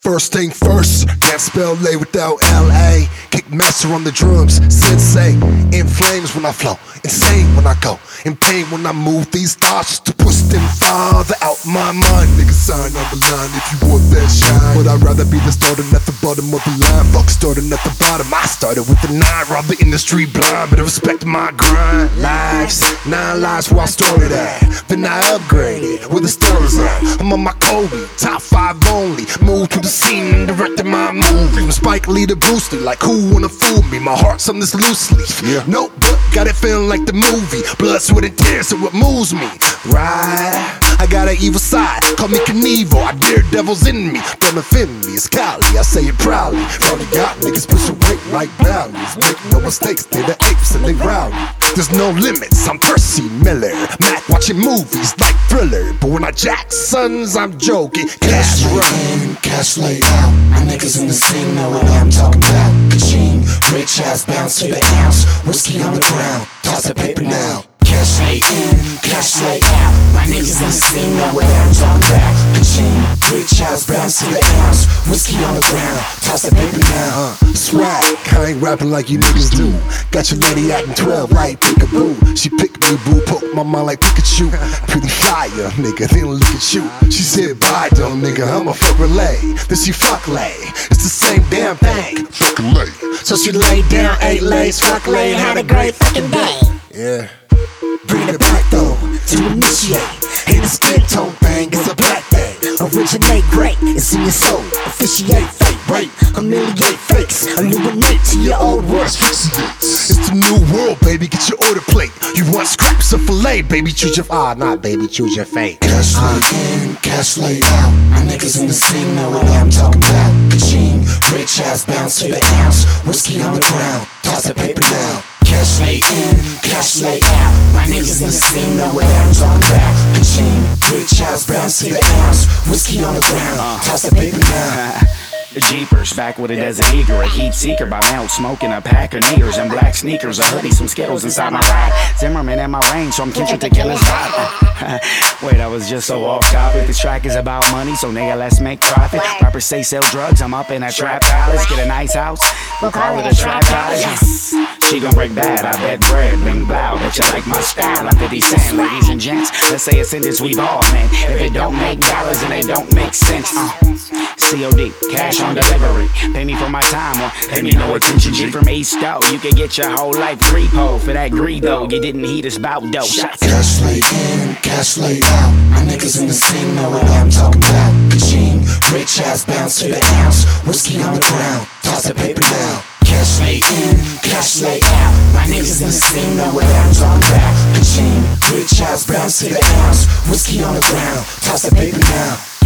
First thing first, can't spell lay without L.A. Kickmaster on the drums, sensei. In flames when I flow, insane when I go, in pain when I move these thoughts to push them farther out my mind. Nigga, sign on the line if you want that shine. But I'd rather be the starting at the bottom of the line. Fuck starting at the bottom, I started with the 9. Rob the industry blind, but I respect my grind. Lives, 9 lives where I started at. Then I upgraded, where the stars at. I'm on my Kobe, top 5 only. Moved to the scene and directed my movie. From Spike Lee to Bruce Lee, like who wanna fool me? My heart's on this loosely. Nope, but got it feeling like the movie. Blood, sweat, and tears, so what moves me? Right, I got an evil side, call me Knievel. I dare devils in me, come offend me. It's Cali, I say it proudly. Probably got niggas push away like valleys. Make no mistakes, they're the apes and they rowdy. There's no limits, I'm Percy Miller. Mac watching movies like Thriller. But when I jack sons, I'm joking. Cash run, cash laid out. My niggas in the scene know what I'm talking about. Ka-ching, rich ass bounce to the ounce. Whiskey on the ground, toss the paper now. Cash laid in, cash laid out. My niggas in the scene know what I'm talking about. Ka-ching, rich ass bounce to the ounce. Whiskey on the ground, toss the paper now. Swag, I ain't rapping like you niggas do. Got your lady acting 12 like peekaboo. She picked me, boo, poke my mind like Pikachu. Pretty fire, nigga, then look at you. She said bye, dumb nigga, I'ma fuck relay. Then she fuck lay, it's the same damn thing. Fucking lay. So she laid down, 8 lays, fuck lay, and had a great fucking day. Yeah. Bring it back though, to initiate. Hit the skin tone thing, it's a black thing. Originate great, it's in your soul. Officiate fate, right? Humiliate fakes, illuminate to your old words. It's the new world, baby, get your order plate. You want scraps of filet, baby, choose your not baby, choose your fate. Cash laid in, cash laid out. My niggas in the scene know what I'm talking about. Ka-ching, rich ass bounce to the ounce. Whiskey on the ground, toss the paper now. Cash laid in, cash laid out. My niggas in the scene know what I'm talking about. Ka-ching, rich ass bounce to the ounce. Whiskey on the ground, toss the paper now. Jeepers, back with it as an eager, a heat seeker by mouth, smoking a pack of nears and black sneakers, a hoodie, some Skittles inside my ride. Zimmerman in my range, so I'm Kendrick to kill his vibe. Wait, I was just so off topic. This track is about money, so nigga, let's make profit. Rappers say sell drugs, I'm up in a trap palace. Get a nice house, we'll call it a trap cottage. Yes. She gon' break bad, I bet bread, bling blow. Bet you like my style, I'm 50 Cent, ladies and gents. Let's say it's in this we ball, man. If it don't make dollars, then it don't make sense. COD, cash on delivery. Pay me for my time or pay me no attention. G from East Dough, you can get your whole life repo. For that greed though, you didn't heat us bout dough. Cash laid in, cash laid out. My niggas in the scene know what I'm talking about. Ka-ching, rich ass bounce to the ounce. Whiskey on the ground, toss the paper now. Cash laid in, cash laid out. My niggas in the scene know what I'm talking about. Ka-ching, rich ass bounce to the ounce. Whiskey on the ground, toss the paper now.